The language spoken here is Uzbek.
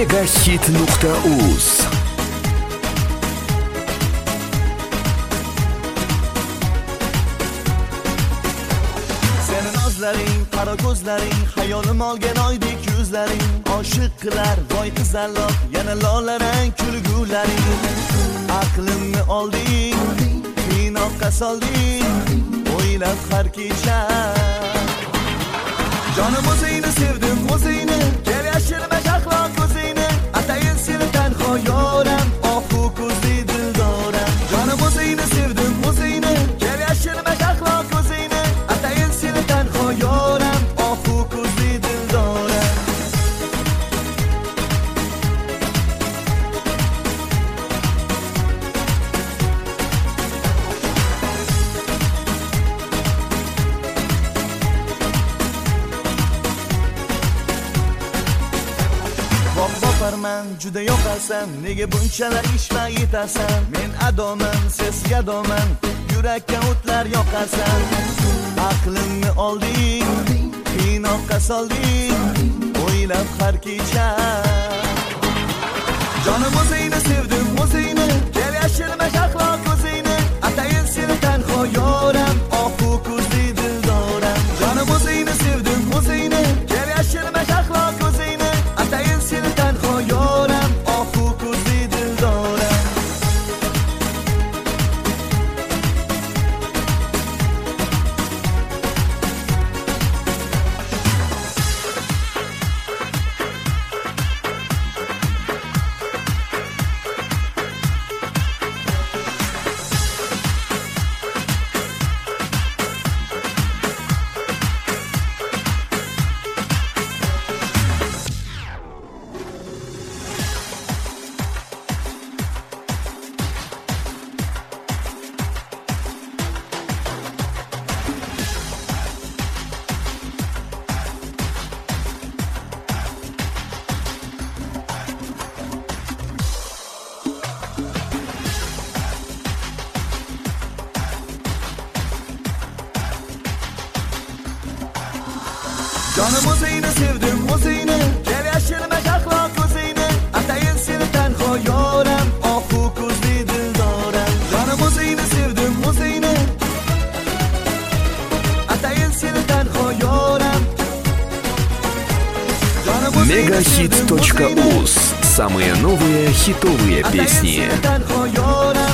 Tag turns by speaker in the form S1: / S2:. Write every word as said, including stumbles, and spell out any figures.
S1: Megahit nuqta uz.
S2: Senin nazlaring, qaro ko'zlaring, hayolim olgan oydek yuzlaring, oshiq qilar voy qizaloq, yana lolarang kulgularing. Aqlimni olding, qiynoqqa solding, o'ylab har kecha. Jonim o'zingni sevdim, o'zingni, kel yashirma axloq o'zingni, atayin seni tanho yoram, ohu ko'zli dildoram. Jonim o'zingni sevdim, o'zingni, kel yashirma axloq o'zingni, atayin seni tanho yoram, ohu ko'zli dildoram. Boparman, juda yoqasan, nega bunchalar ishva yetasan? Men adoman, ses gadoman, yurakka o'tlar yoqasan. Aqlimni olding, qiynoqqa solding, o'ylab har kecha. Jonim o'zingni sevdim, o'zingni, kel yashirma axloq o'zingni, atayin seni tanho yoram, ohu ko'zli dildoram. Jonim o'zingni sevdim, o'zingni, kel yashirma axloq o'zingni, atayin seni tanho yoram, ohu ko'zli dildoram. Jonim o'zingni sevdim, o'zingni, kel yashirma axloq o'zingni, atayin seni tanho yoram, ohu ko'zli dildoram. Jonim o'zingni sevdim, o'zingni, atayin seni tanho yoram.
S1: Megahit точка уз. Самые новые хитовые песни.
S2: Tanho yoram.